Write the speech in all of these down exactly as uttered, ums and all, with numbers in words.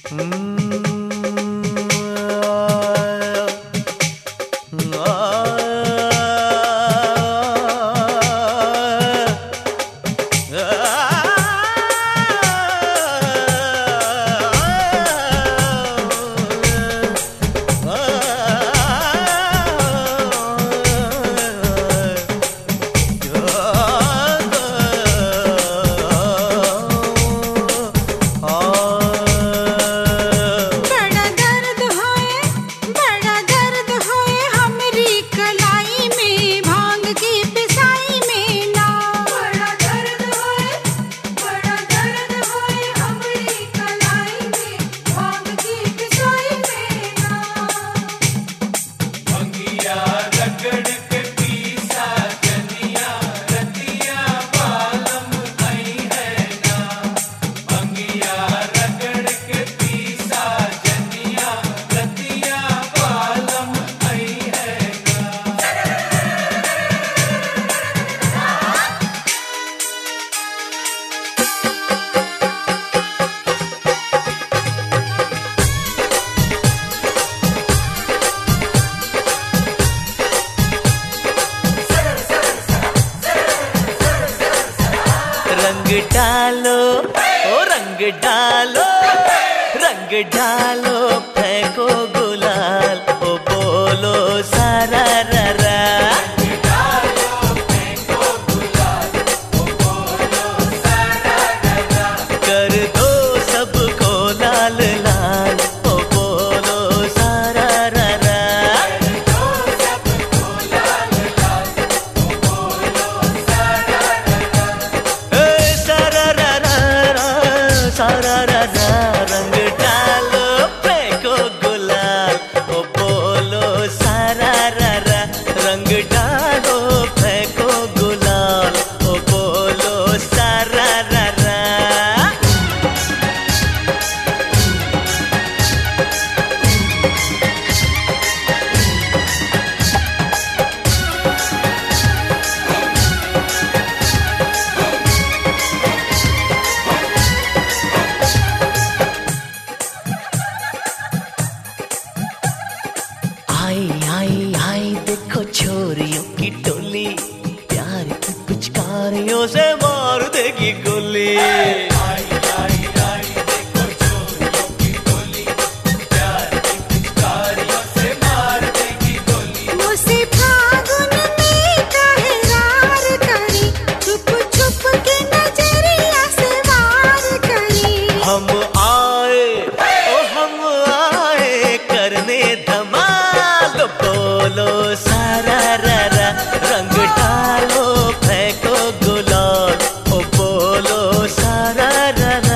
रंग डालो ओ रंग डालो, रंग डालो फेंको गुलाल, ओ बोलो सारा रा रा। रंग डालो फेंको गुलाल, ओ बोलो सारा रा रा। कर दो सबको लाल लाल, ओ बोलो सारा रा रा। कर दो सबको लाल लाल, ओ बोलो सारा रा रा। ए सारा रा रा सारा रा रा। रंग डालो फेंको गुलाल, ओ बोलो सारा रा रा। रंग डालो फेंको गुलाल, ओ बोलो सारा रा रा। आई आई आई देखो छोरियों की टोली, प्यार की पिचकारियों से मार देगी गोली। आई आई आई देखो छोरियों की टोली, प्यार की पिचकारियों से मार देगी गोली। मुझसे फागुन में कहरार करी, छुप छुप के नजरिया से वार करी। हम आए ओ हम आए करने धमाल, बोलो सारा रा रा। रंग डालो फेंको गुलाल, ओ बोलो सारा रा रा।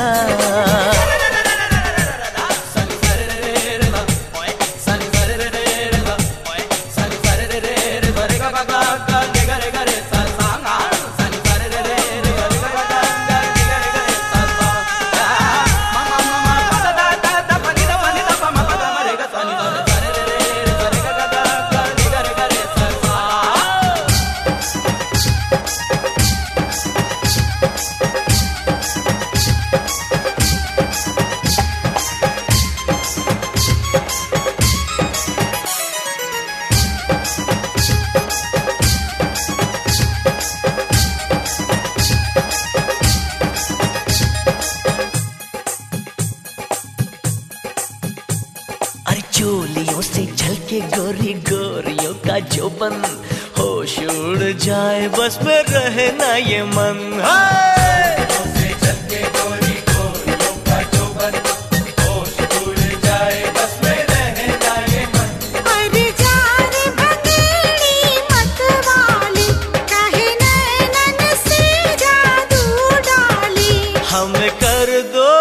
अरे चोलियों से झलके गोरी गोरियों का जोबन, होश उड़ जाए बस में रहे ना ये मन। चोलियों से झलके गोरी गोरियों का जोबन, होश उड़ जाए बस में रहे ना ये मन। अरे जान भंगेड़ी मत वाली, कहे नैनन से जादू डाली। हम कर दो